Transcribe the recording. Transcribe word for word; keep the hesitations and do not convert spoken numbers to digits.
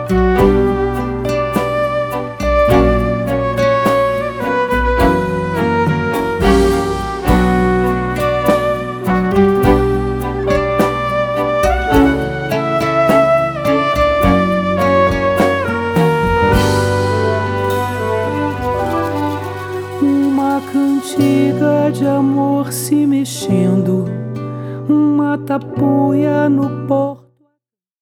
Uma cantiga de amor se mexendo, uma tapuia no pó.